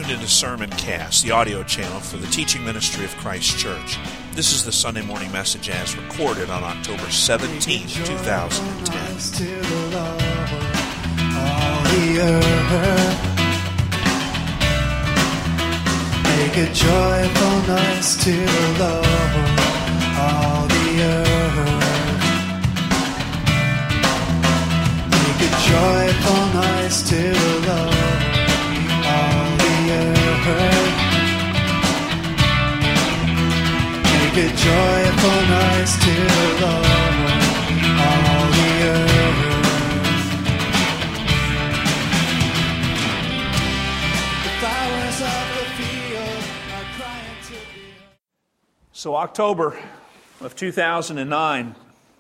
tuned into Sermoncast, the audio channel for the teaching ministry of Christ Church. This is the Sunday morning message as recorded on October 17, 2010. Make a joyful noise to the Lord, all the earth. Make a joyful noise to the Lord, all the earth. Make a joyful noise to the Lord, all the earth. The flowers of the field are crying to thee. So October of 2009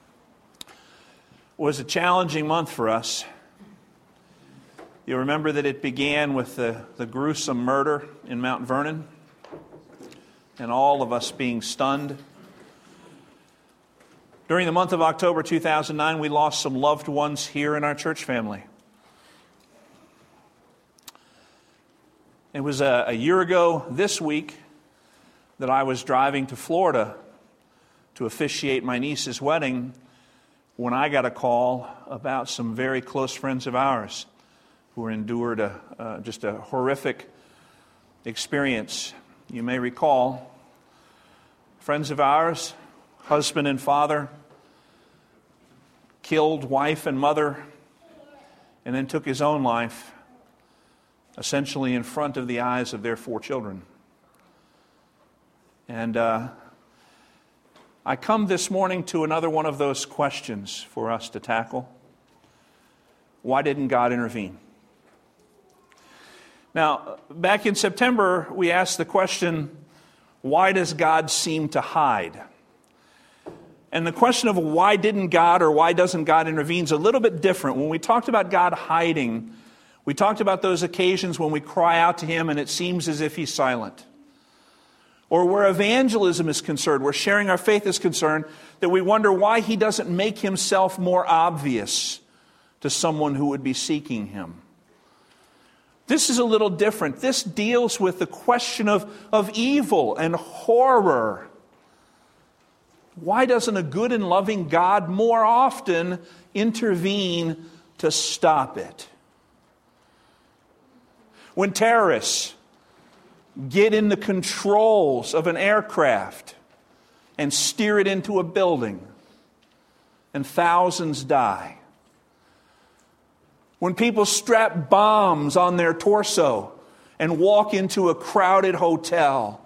was a challenging month for us. You remember that it began with the gruesome murder in Mount Vernon and all of us being stunned. During the month of October 2009, we lost some loved ones here in our church family. It was a year ago this week that I was driving to Florida to officiate my niece's wedding when I got a call about some very close friends of ours who endured just a horrific experience. You may recall, friends of ours, husband and father, killed wife and mother, and then took his own life, essentially in front of the eyes of their 4 children. And I come this morning to another one of those questions for us to tackle. Why didn't God intervene? Now, back in September, we asked the question, why does God seem to hide? And the question of why didn't God or why doesn't God intervene is a little bit different. When we talked about God hiding, we talked about those occasions when we cry out to Him and it seems as if He's silent. Or where evangelism is concerned, where sharing our faith is concerned, that we wonder why He doesn't make Himself more obvious to someone who would be seeking Him. This is a little different. This deals with the question of evil and horror. Why doesn't a good and loving God more often intervene to stop it? When terrorists get in the controls of an aircraft and steer it into a building and thousands die. When people strap bombs on their torso and walk into a crowded hotel.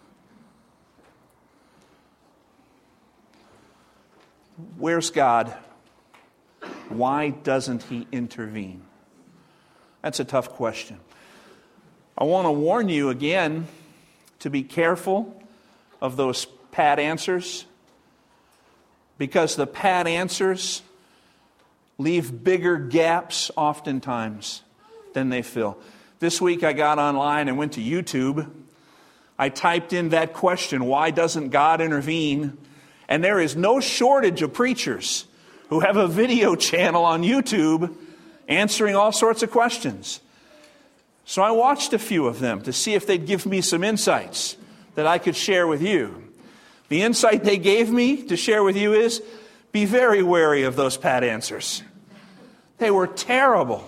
Where's God? Why doesn't He intervene? That's a tough question. I want to warn you again to be careful of those pat answers, because the pat answers leave bigger gaps oftentimes than they fill. This week I got online and went to YouTube. I typed in that question, why doesn't God intervene? And there is no shortage of preachers who have a video channel on YouTube answering all sorts of questions. So I watched a few of them to see if they'd give me some insights that I could share with you. The insight they gave me to share with you is, be very wary of those pat answers. They were terrible.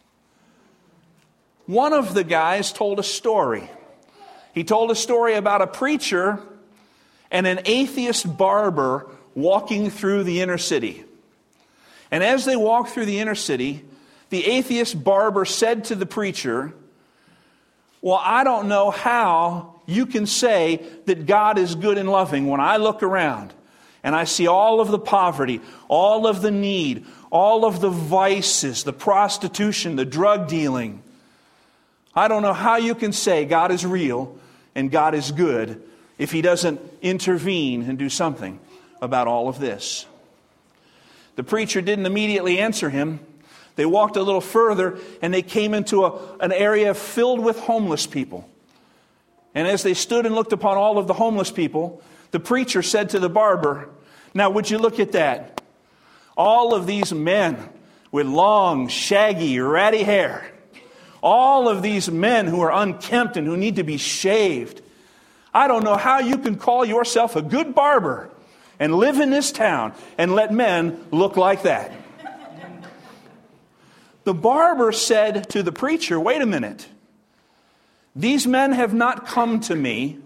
One of the guys told a story. He told a story about a preacher and an atheist barber walking through the inner city. And as they walked through the inner city, the atheist barber said to the preacher, well, I don't know how you can say that God is good and loving when I look around and I see all of the poverty, all of the need, all of the vices, the prostitution, the drug dealing. I don't know how you can say God is real and God is good if He doesn't intervene and do something about all of this. The preacher didn't immediately answer him. They walked a little further and they came into an area filled with homeless people. And as they stood and looked upon all of the homeless people, the preacher said to the barber, now would you look at that? All of these men with long, shaggy, ratty hair, all of these men who are unkempt and who need to be shaved. I don't know how you can call yourself a good barber and live in this town and let men look like that. The barber said to the preacher, wait a minute. These men have not come to me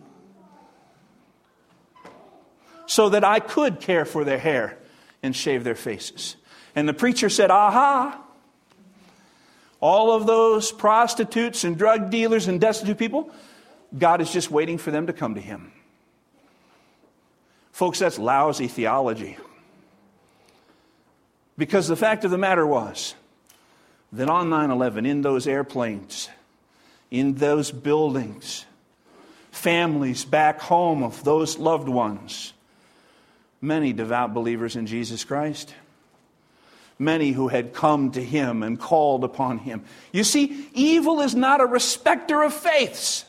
so that I could care for their hair and shave their faces. And the preacher said, aha, all of those prostitutes and drug dealers and destitute people, God is just waiting for them to come to Him. Folks, that's lousy theology. Because the fact of the matter was that on 9/11, in those airplanes, in those buildings, families back home of those loved ones, many devout believers in Jesus Christ, many who had come to Him and called upon Him. You see, evil is not a respecter of faiths.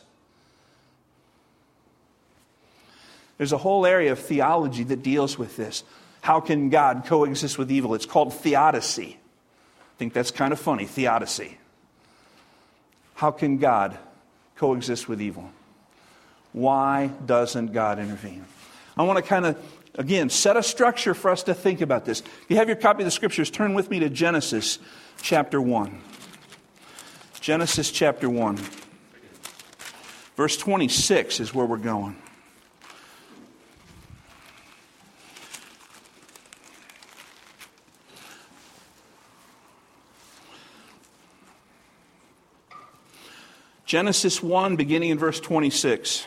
There's a whole area of theology that deals with this. How can God coexist with evil? It's called theodicy. I think that's kind of funny, theodicy. How can God coexist with evil? Why doesn't God intervene? I want to kind of, again, set a structure for us to think about this. If you have your copy of the Scriptures, turn with me to Genesis chapter 1. Genesis chapter 1. Verse 26 is where we're going. Genesis 1, beginning in verse 26.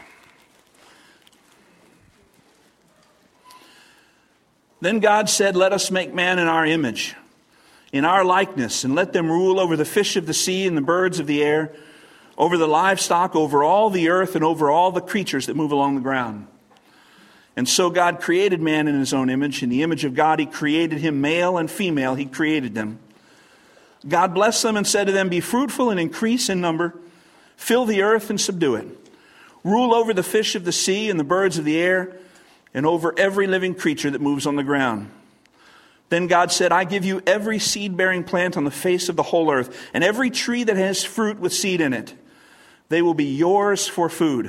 Then God said, let us make man in our image, in our likeness, and let them rule over the fish of the sea and the birds of the air, over the livestock, over all the earth, and over all the creatures that move along the ground. And so God created man in His own image. In the image of God He created him, male and female He created them. God blessed them and said to them, be fruitful and increase in number, fill the earth and subdue it. Rule over the fish of the sea and the birds of the air, and over every living creature that moves on the ground. Then God said, I give you every seed-bearing plant on the face of the whole earth, and every tree that has fruit with seed in it. They will be yours for food.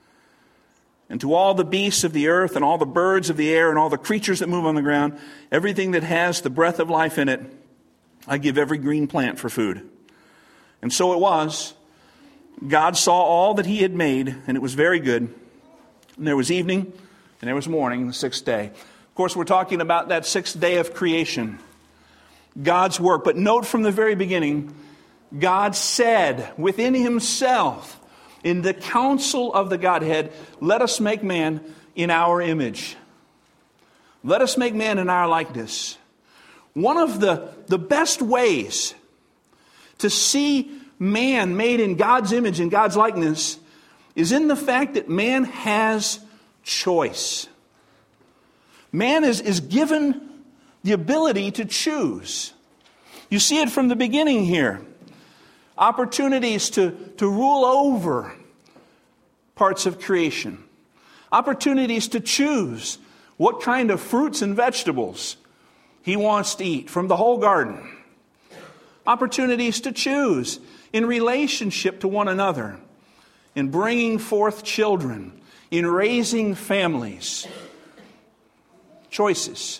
And to all the beasts of the earth, and all the birds of the air, and all the creatures that move on the ground, everything that has the breath of life in it, I give every green plant for food. And so it was. God saw all that He had made, and it was very good. And there was evening, and there was morning, the sixth day. Of course, we're talking about that sixth day of creation. God's work. But note from the very beginning, God said within Himself, in the counsel of the Godhead, let us make man in our image. Let us make man in our likeness. One of the best ways to see man made in God's image and God's likeness is in the fact that man has choice. Man is given the ability to choose. You see it from the beginning here. Opportunities to rule over parts of creation. Opportunities to choose what kind of fruits and vegetables he wants to eat from the whole garden. Opportunities to choose in relationship to one another, in bringing forth children, in raising families. Choices.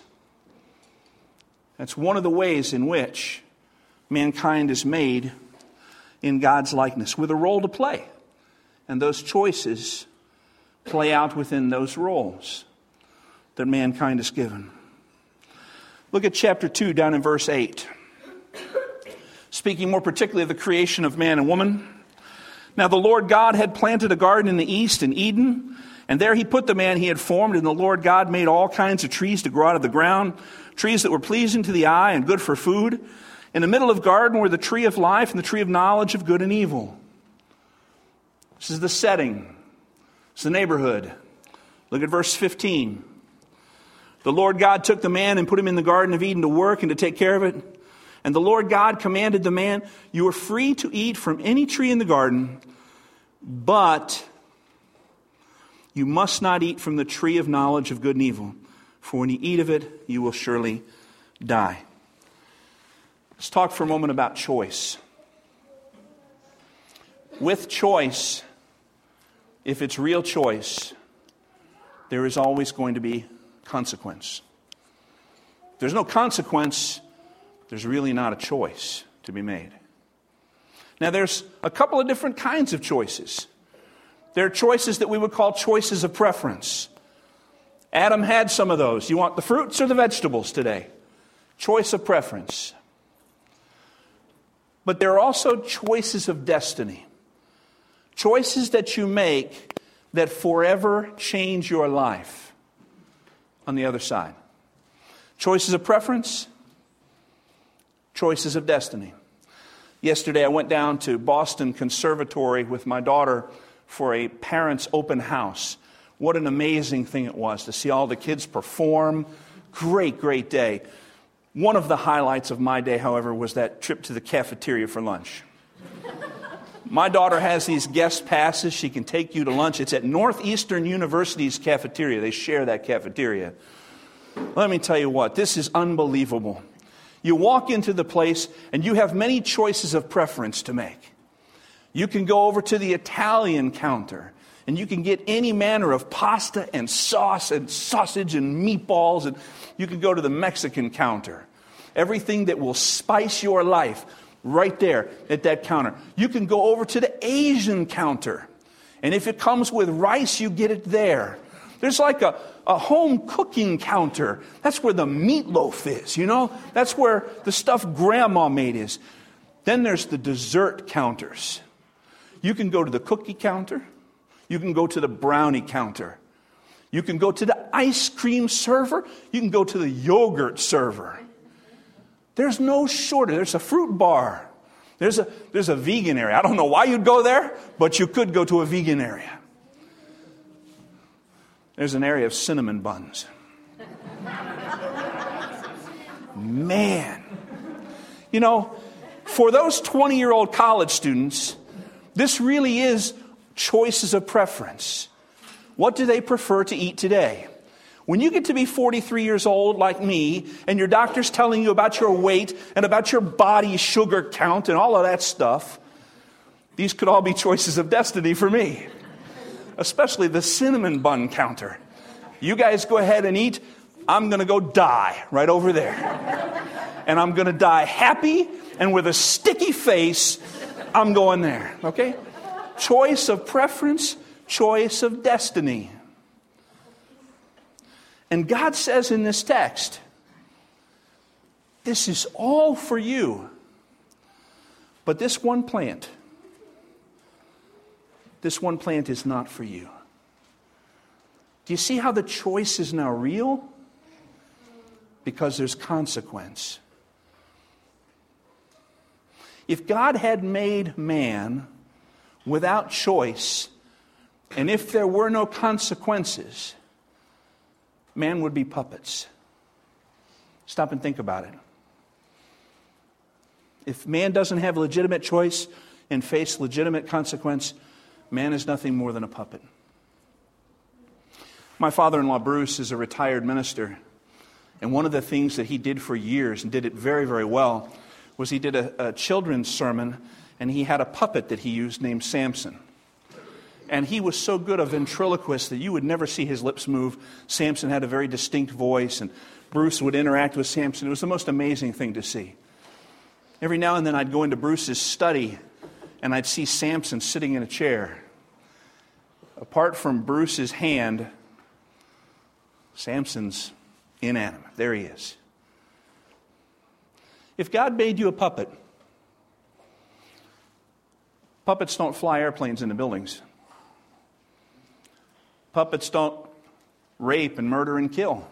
That's one of the ways in which mankind is made in God's likeness, with a role to play. And those choices play out within those roles that mankind is given. Look at chapter 2 down in verse 8. Speaking more particularly of the creation of man and woman. Now the Lord God had planted a garden in the east in Eden, and there He put the man He had formed, and the Lord God made all kinds of trees to grow out of the ground, trees that were pleasing to the eye and good for food. In the middle of the garden were the tree of life and the tree of knowledge of good and evil. This is the setting. It's the neighborhood. Look at verse 15. The Lord God took the man and put him in the Garden of Eden to work and to take care of it. And the Lord God commanded the man, you are free to eat from any tree in the garden, but you must not eat from the tree of knowledge of good and evil, for when you eat of it, you will surely die. Let's talk for a moment about choice. with choice, if it's real choice, there is always going to be consequence. If there's no consequence, there's really not a choice to be made. Now, there's a couple of different kinds of choices. There are choices that we would call choices of preference. Adam had some of those. You want the fruits or the vegetables today? Choice of preference. But there are also choices of destiny. Choices that you make that forever change your life on the other side. Choices of preference, choices of destiny. Yesterday I went down to Boston Conservatory with my daughter for a parents' open house. What an amazing thing it was to see all the kids perform. Great, great day. One of the highlights of my day, however, was that trip to the cafeteria for lunch. My daughter has these guest passes. She can take you to lunch. It's at Northeastern University's cafeteria. They share that cafeteria. Let me tell you what, this is unbelievable. You walk into the place and you have many choices of preference to make. You can go over to the Italian counter and you can get any manner of pasta and sauce and sausage and meatballs, and you can go to the Mexican counter. Everything that will spice your life right there at that counter. You can go over to the Asian counter, and if it comes with rice, you get it there. There's like a home cooking counter. That's where the meatloaf is, you know? That's where the stuff Grandma made is. Then there's the dessert counters. You can go to the cookie counter. You can go to the brownie counter. You can go to the ice cream server. You can go to the yogurt server. There's no shortage. There's a fruit bar. There's a vegan area. I don't know why you'd go there, but you could go to a vegan area. There's an area of cinnamon buns. Man. You know, for those 20-year-old college students, this really is choices of preference. What do they prefer to eat today? When you get to be 43 years old like me, and your doctor's telling you about your weight and about your body sugar count and all of that stuff, these could all be choices of destiny for me. Especially the cinnamon bun counter. You guys go ahead and eat. I'm going to go die right over there. And I'm going to die happy and with a sticky face. I'm going there. Okay? Choice of preference, choice of destiny. And God says in this text, this is all for you. But this one plant is not for you. Do you see how the choice is now real? Because there's consequence. If God had made man without choice, and if there were no consequences, man would be puppets. Stop and think about it. If man doesn't have legitimate choice and face legitimate consequence, man is nothing more than a puppet. My father-in-law, Bruce, is a retired minister. And one of the things that he did for years, and did it very, very well, was he did a children's sermon, and he had a puppet that he used named Samson. And he was so good a ventriloquist that you would never see his lips move. Samson had a very distinct voice, and Bruce would interact with Samson. It was the most amazing thing to see. Every now and then I'd go into Bruce's study, and I'd see Samson sitting in a chair. Apart from Bruce's hand, Samson's inanimate. There he is. If God made you a puppet, puppets don't fly airplanes into buildings. Puppets don't rape and murder and kill.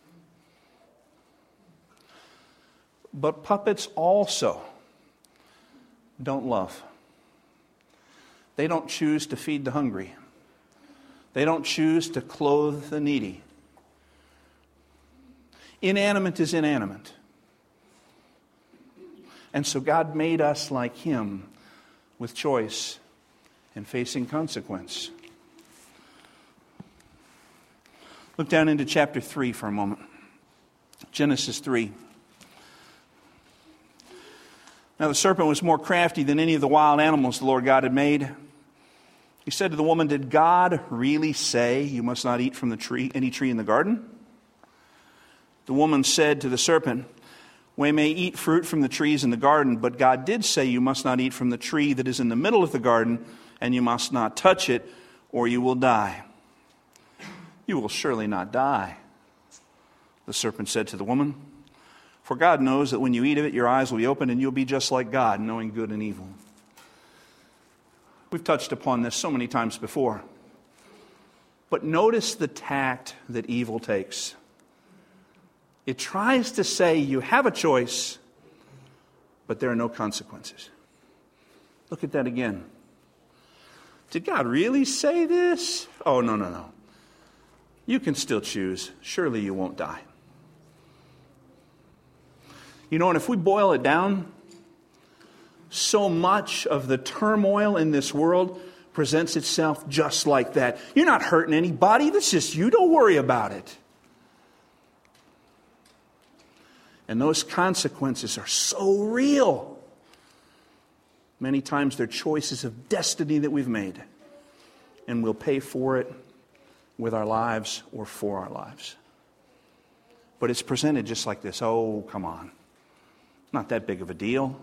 But puppets also don't love. They don't choose to feed the hungry. They don't choose to clothe the needy. Inanimate is inanimate. And so God made us like Him, with choice and facing consequence. Look down into chapter 3 for a moment. Genesis 3. Now the serpent was more crafty than any of the wild animals the Lord God had made. He said to the woman, "Did God really say you must not eat from any tree in the garden?" The woman said to the serpent, "We may eat fruit from the trees in the garden, but God did say you must not eat from the tree that is in the middle of the garden, and you must not touch it, or you will die." "You will surely not die," the serpent said to the woman. "For God knows that when you eat of it, your eyes will be opened, and you'll be just like God, knowing good and evil." We've touched upon this so many times before. But notice the tact that evil takes. It tries to say you have a choice, but there are no consequences. Look at that again. Did God really say this? Oh, no. You can still choose. Surely you won't die. You know, and if we boil it down, so much of the turmoil in this world presents itself just like that. You're not hurting anybody. That's just you. Don't worry about it. And those consequences are so real. Many times they're choices of destiny that we've made. And we'll pay for it with our lives or for our lives. But it's presented just like this. Oh, come on. Not that big of a deal.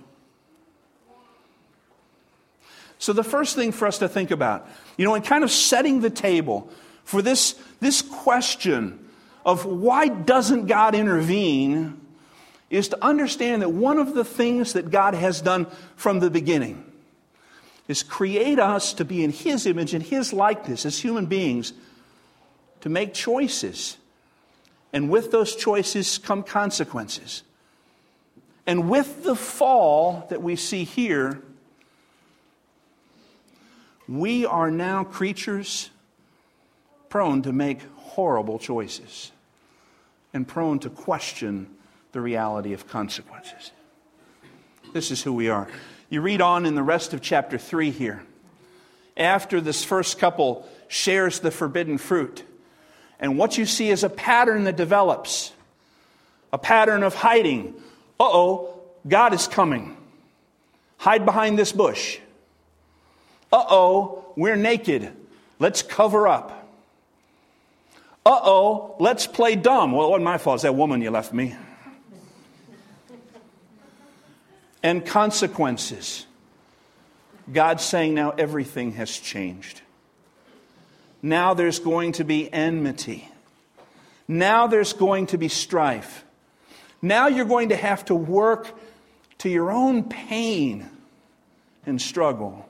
So the first thing for us to think about, in kind of setting the table for this question of why doesn't God intervene, is to understand that one of the things that God has done from the beginning is create us to be in His image and His likeness as human beings, to make choices. And with those choices come consequences. And with the fall that we see here, we are now creatures prone to make horrible choices and prone to question the reality of consequences. This is who we are. You read on in the rest of chapter 3 here. After this first couple shares the forbidden fruit, and what you see is a pattern that develops. A pattern of hiding. Uh-oh, God is coming. Hide behind this bush. Uh-oh, we're naked. Let's cover up. Uh-oh, let's play dumb. Well, it wasn't my fault. It's that woman you left me. And consequences. God's saying now everything has changed. Now there's going to be enmity. Now there's going to be strife. Now you're going to have to work to your own pain and struggle.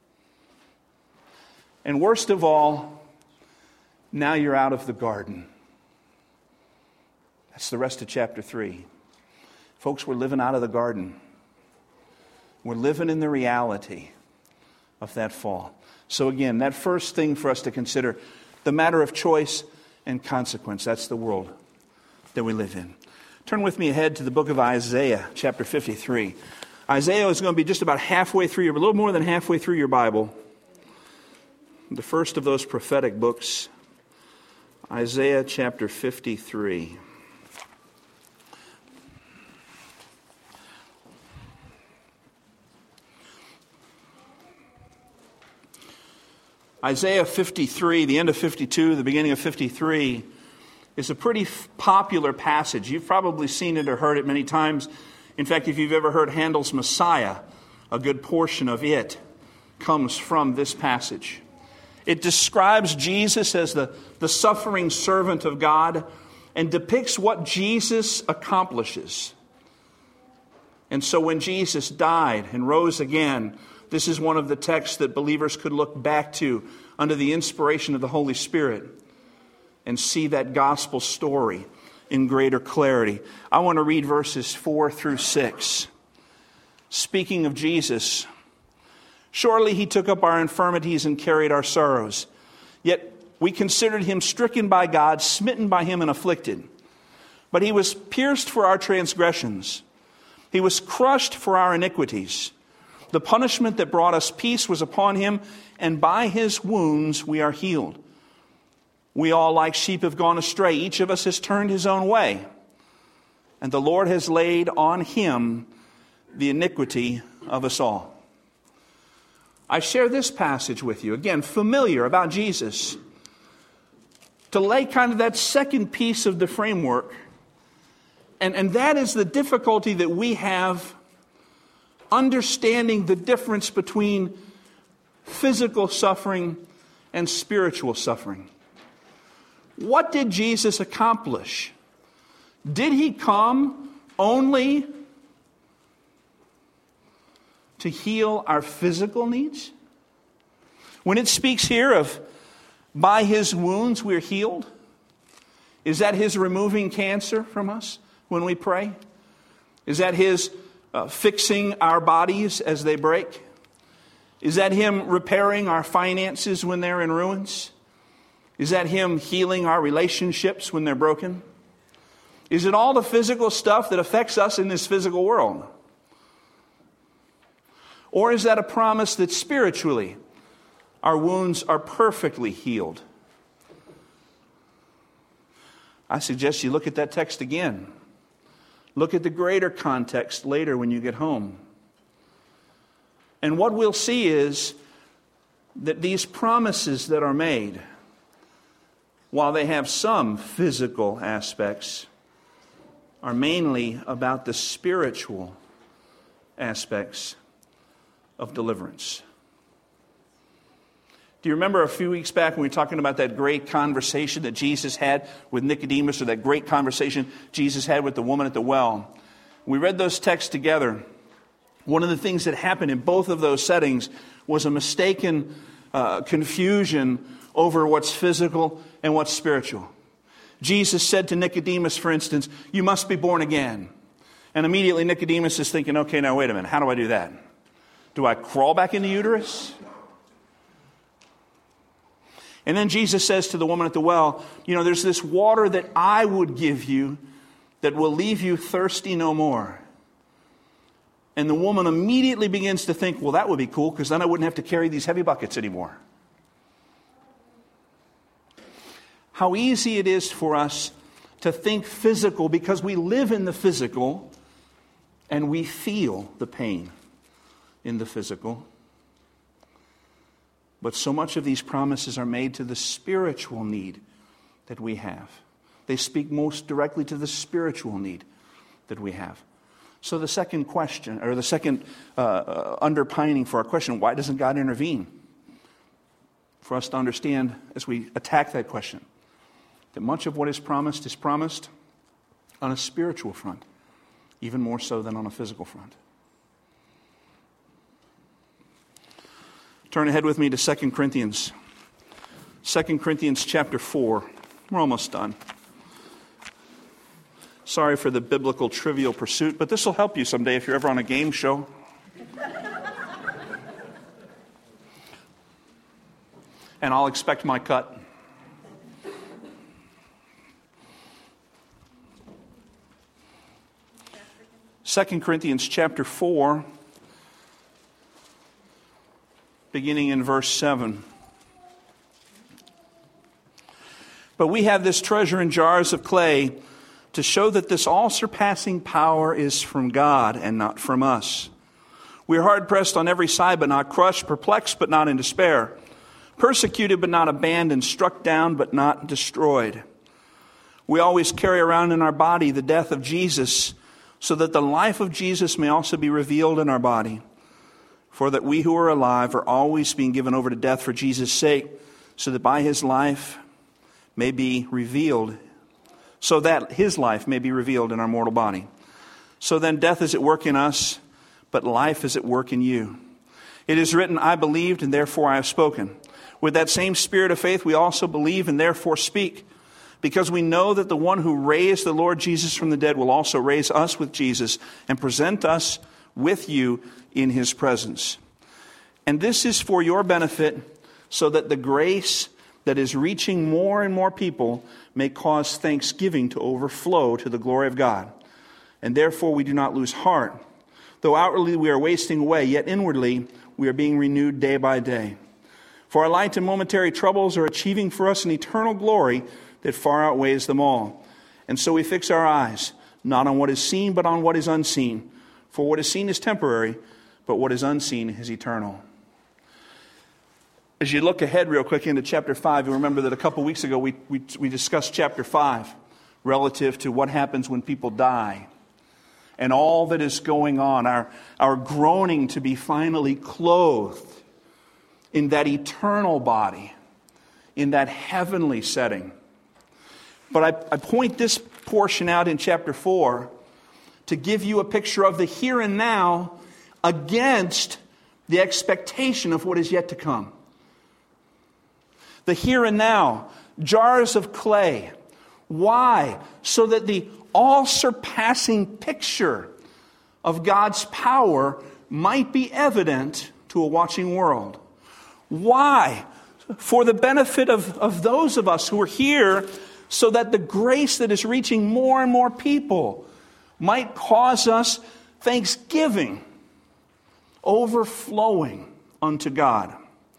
And worst of all, now you're out of the garden. That's the rest of chapter 3. Folks, we're living out of the garden. We're living in the reality of that fall. So again, that first thing for us to consider, the matter of choice and consequence. That's the world that we live in. Turn with me ahead to the book of Isaiah, chapter 53. Isaiah is going to be just about halfway through, a little more than halfway through your Bible. The first of those prophetic books, Isaiah chapter 53. Isaiah 53, the end of 52, the beginning of 53, is a pretty popular passage. You've probably seen it or heard it many times. In fact, if you've ever heard Handel's Messiah, a good portion of it comes from this passage. It describes Jesus as the suffering servant of God and depicts what Jesus accomplishes. And so when Jesus died and rose again, this is one of the texts that believers could look back to under the inspiration of the Holy Spirit and see that gospel story in greater clarity. I want to read verses 4 through 6. Speaking of Jesus, surely He took up our infirmities and carried our sorrows. Yet we considered Him stricken by God, smitten by Him and afflicted. But He was pierced for our transgressions. He was crushed for our iniquities. The punishment that brought us peace was upon Him, and by His wounds we are healed. We all like sheep have gone astray. Each of us has turned his own way. And the Lord has laid on Him the iniquity of us all. I share this passage with you, again, familiar about Jesus, to lay kind of that second piece of the framework. And that is the difficulty that we have understanding the difference between physical suffering and spiritual suffering. What did Jesus accomplish? Did he come only to heal our physical needs? When it speaks here of by his wounds we're healed, is that his removing cancer from us when we pray? Is that his fixing our bodies as they break? Is that him repairing our finances when they're in ruins? Is that him healing our relationships when they're broken? Is it all the physical stuff that affects us in this physical world? Or is that a promise that spiritually our wounds are perfectly healed? I suggest you look at that text again. Look at the greater context later when you get home. And what we'll see is that these promises that are made, while they have some physical aspects, are mainly about the spiritual aspects of deliverance. Do you remember a few weeks back when we were talking about that great conversation that Jesus had with Nicodemus, or that great conversation Jesus had with the woman at the well? We read those texts together. One of the things that happened in both of those settings was a mistaken confusion over what's physical and what's spiritual. Jesus said to Nicodemus, for instance, "You must be born again." And immediately Nicodemus is thinking, okay, now wait a minute, how do I do that? Do I crawl back in the uterus? And then Jesus says to the woman at the well, there's this water that I would give you that will leave you thirsty no more. And the woman immediately begins to think, well, that would be cool, because then I wouldn't have to carry these heavy buckets anymore. How easy it is for us to think physical because we live in the physical and we feel the pain in the physical. But so much of these promises are made to the spiritual need that we have. They speak most directly to the spiritual need that we have. So the second question, or the second underpinning for our question, why doesn't God intervene? For us to understand as we attack that question, that much of what is promised on a spiritual front, even more so than on a physical front. Turn ahead with me to 2 Corinthians. 2 Corinthians chapter 4. We're almost done. Sorry for the biblical trivial pursuit, but this will help you someday if you're ever on a game show. And I'll expect my cut. Second Corinthians chapter 4, beginning in verse 7. But we have this treasure in jars of clay to show that this all-surpassing power is from God and not from us. We are hard-pressed on every side, but not crushed, perplexed, but not in despair, persecuted, but not abandoned, struck down, but not destroyed. We always carry around in our body the death of Jesus, so that the life of Jesus may also be revealed in our body. For that we who are alive are always being given over to death for Jesus' sake, so that by his life may be revealed, so that his life may be revealed in our mortal body. So then death is at work in us, but life is at work in you. It is written, I believed, and therefore I have spoken. With that same spirit of faith we also believe and therefore speak, because we know that the one who raised the Lord Jesus from the dead will also raise us with Jesus and present us with you in his presence. And this is for your benefit, so that the grace that is reaching more and more people may cause thanksgiving to overflow to the glory of God. And therefore we do not lose heart. Though outwardly we are wasting away, yet inwardly we are being renewed day by day. For our light and momentary troubles are achieving for us an eternal glory that far outweighs them all. And so we fix our eyes, not on what is seen, but on what is unseen. For what is seen is temporary, but what is unseen is eternal. As you look ahead real quick into chapter 5, you remember that a couple weeks ago we discussed chapter 5 relative to what happens when people die and all that is going on, our groaning to be finally clothed in that eternal body, in that heavenly setting. But I point this portion out in chapter 4 to give you a picture of the here and now against the expectation of what is yet to come. The here and now, jars of clay. Why? So that the all-surpassing picture of God's power might be evident to a watching world. Why? For the benefit of those of us who are here, so that the grace that is reaching more and more people might cause us thanksgiving overflowing unto God.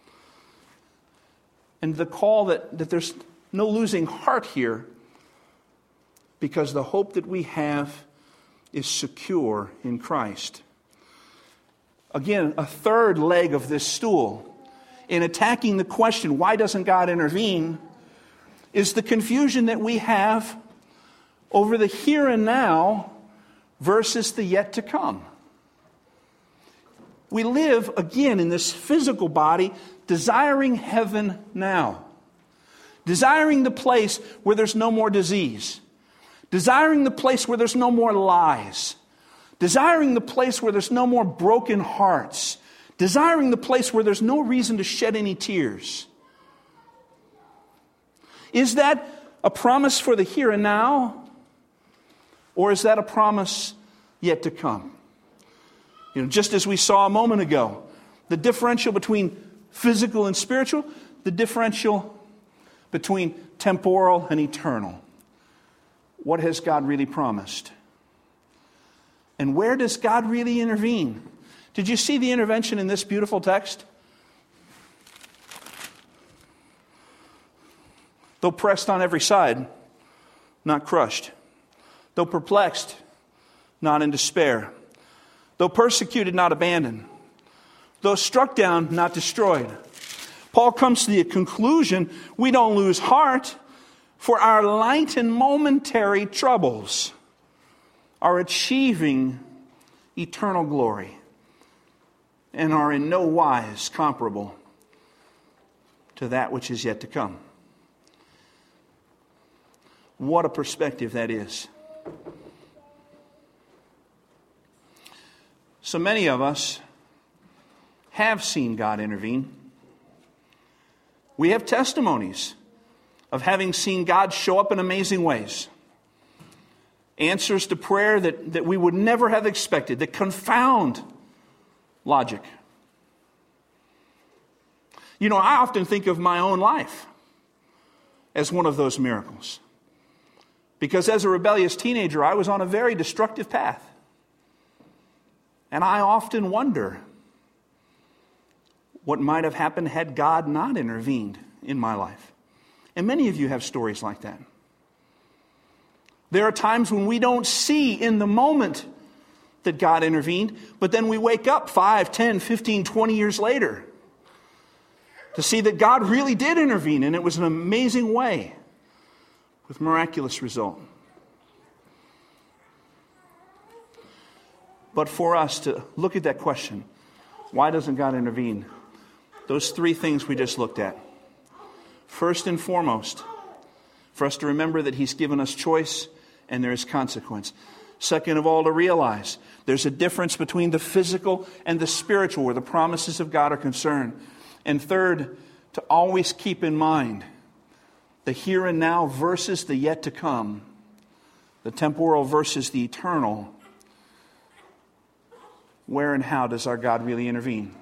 And the call that there's no losing heart here, because the hope that we have is secure in Christ. Again, a third leg of this stool in attacking the question, why doesn't God intervene, is the confusion that we have over the here and now versus the yet to come. We live, again, in this physical body, desiring heaven now. Desiring the place where there's no more disease. Desiring the place where there's no more lies. Desiring the place where there's no more broken hearts. Desiring the place where there's no reason to shed any tears. Is that a promise for the here and now? Or is that a promise yet to come? Just as we saw a moment ago, the differential between physical and spiritual, the differential between temporal and eternal. What has God really promised? And where does God really intervene? Did you see the intervention in this beautiful text? Though pressed on every side, not crushed. Though perplexed, not in despair. Though persecuted, not abandoned. Though struck down, not destroyed. Paul comes to the conclusion, we don't lose heart, for our light and momentary troubles are achieving eternal glory and are in no wise comparable to that which is yet to come. What a perspective that is. So many of us have seen God intervene. We have testimonies of having seen God show up in amazing ways. Answers to prayer that we would never have expected, that confound logic. I often think of my own life as one of those miracles. Because as a rebellious teenager, I was on a very destructive path. And I often wonder what might have happened had God not intervened in my life. And many of you have stories like that. There are times when we don't see in the moment that God intervened, but then we wake up 5, 10, 15, 20 years later to see that God really did intervene, and it was an amazing way with miraculous result. But for us to look at that question, why doesn't God intervene? Those three things we just looked at. First and foremost, for us to remember that He's given us choice and there is consequence. Second of all, to realize there's a difference between the physical and the spiritual where the promises of God are concerned. And third, to always keep in mind the here and now versus the yet to come, the temporal versus the eternal. Where and how does our God really intervene?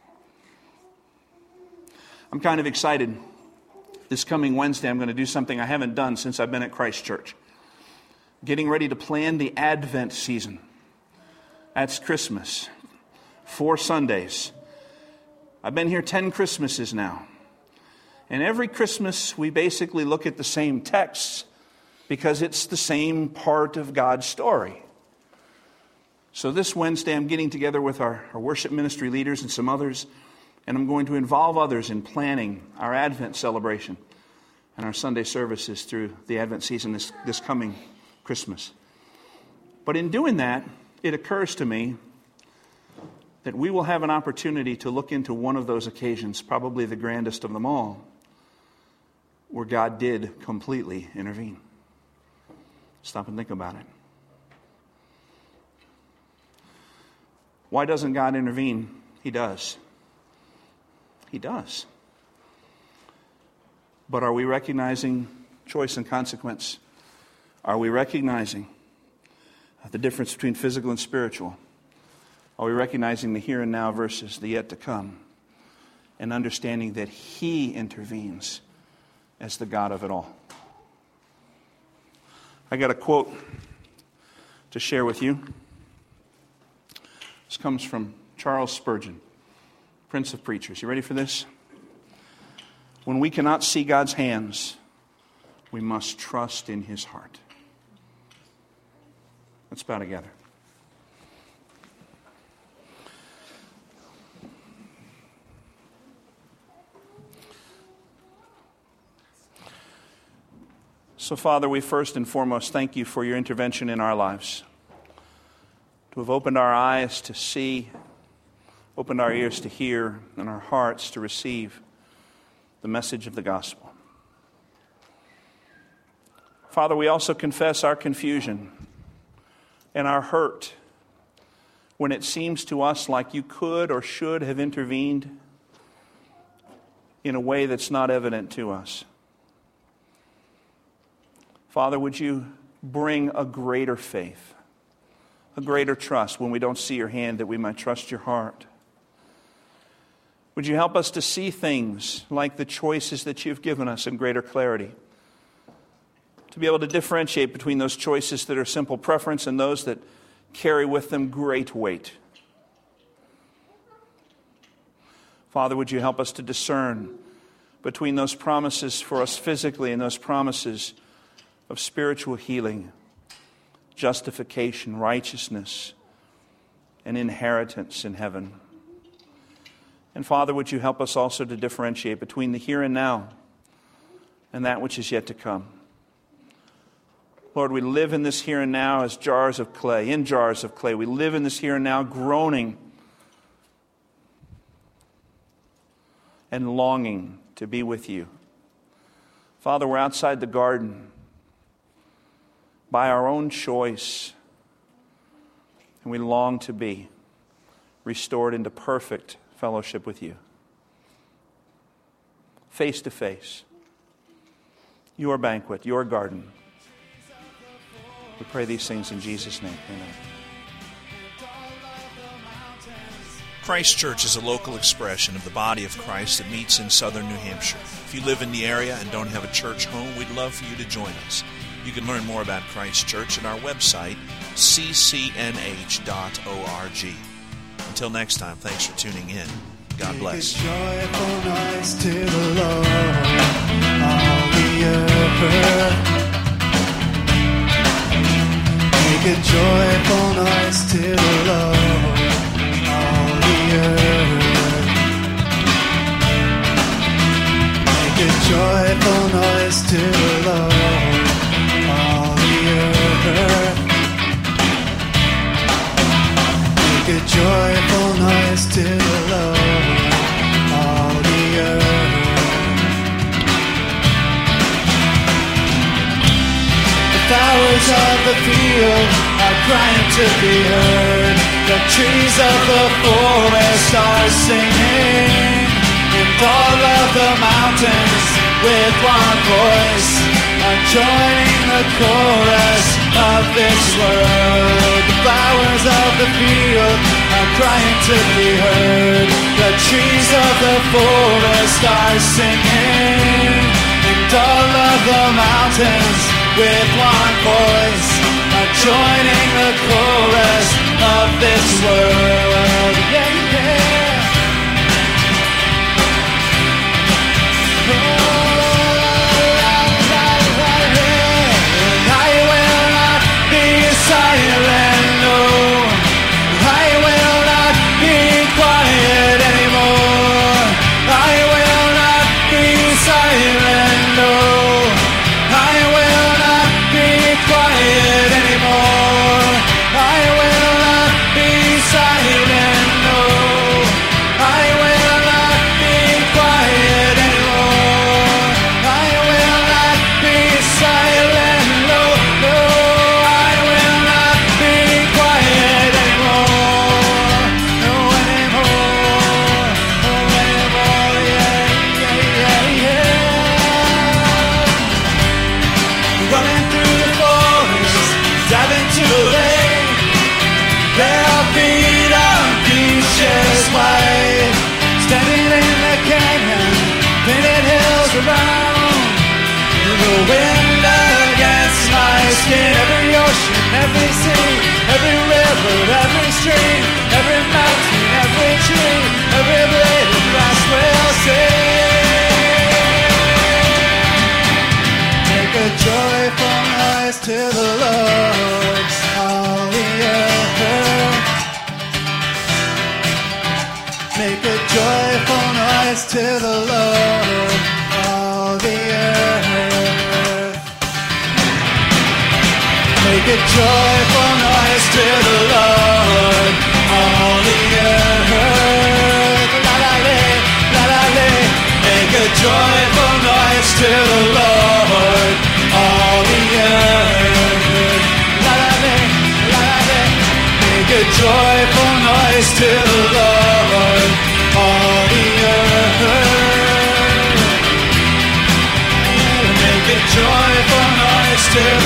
I'm kind of excited. This coming Wednesday, I'm going to do something I haven't done since I've been at Christ Church. Getting ready to plan the Advent season. That's Christmas. 4 Sundays. I've been here 10 Christmases now. And every Christmas, we basically look at the same texts because it's the same part of God's story. So this Wednesday, I'm getting together with our worship ministry leaders and some others, and I'm going to involve others in planning our Advent celebration and our Sunday services through the Advent season this coming Christmas. But in doing that, it occurs to me that we will have an opportunity to look into one of those occasions, probably the grandest of them all, where God did completely intervene. Stop and think about it. Why doesn't God intervene? He does. He does. But are we recognizing choice and consequence? Are we recognizing the difference between physical and spiritual? Are we recognizing the here and now versus the yet to come? And understanding that He intervenes as the God of it all. I got a quote to share with you. This comes from Charles Spurgeon, Prince of Preachers. You ready for this? When we cannot see God's hands, we must trust in His heart. Let's bow together. So, Father, we first and foremost thank you for your intervention in our lives. To have opened our eyes to see, opened our ears to hear, and our hearts to receive the message of the gospel. Father, we also confess our confusion and our hurt when it seems to us like you could or should have intervened in a way that's not evident to us. Father, would you bring a greater faith, a greater trust when we don't see your hand, that we might trust your heart? Would you help us to see things like the choices that you've given us in greater clarity? To be able to differentiate between those choices that are simple preference and those that carry with them great weight. Father, would you help us to discern between those promises for us physically and those promises of spiritual healing, justification, righteousness, and inheritance in heaven. And Father, would you help us also to differentiate between the here and now and that which is yet to come. Lord, we live in this here and now as jars of clay, in jars of clay. We live in this here and now groaning and longing to be with you. Father, we're outside the garden by our own choice, and we long to be restored into perfect fellowship with you. Face to face. Your banquet, your garden. We pray these things in Jesus' name. Amen. Christ Church is a local expression of the body of Christ that meets in southern New Hampshire. If you live in the area and don't have a church home, we'd love for you to join us. You can learn more about Christ Church at our website, ccnh.org. Until next time, thanks for tuning in. God bless. Make a joyful noise to the Lord, all the earth. Make a joyful noise to the Lord, all the earth. Make a joyful noise to the Lord, all the earth. Make a joyful noise to the Lord, all the earth. The flowers of the field are crying to be heard. The trees of the forest are singing, and all of the mountains with one voice are joining the chorus of this world. The flowers of the field are crying to be heard. The trees of the forest are singing, and all of the mountains with one voice are joining the chorus of this world. Yeah, yeah. Silent, no, to the Lord, all the earth. Make a joyful noise to the Lord, all the earth. Make a joyful noise to the Lord, all the earth. La la le, la la le. Make a joyful noise to the Lord, all the earth. La la le, la la le. Make a joyful noise to the Lord, all the earth. Make a joyful noise to the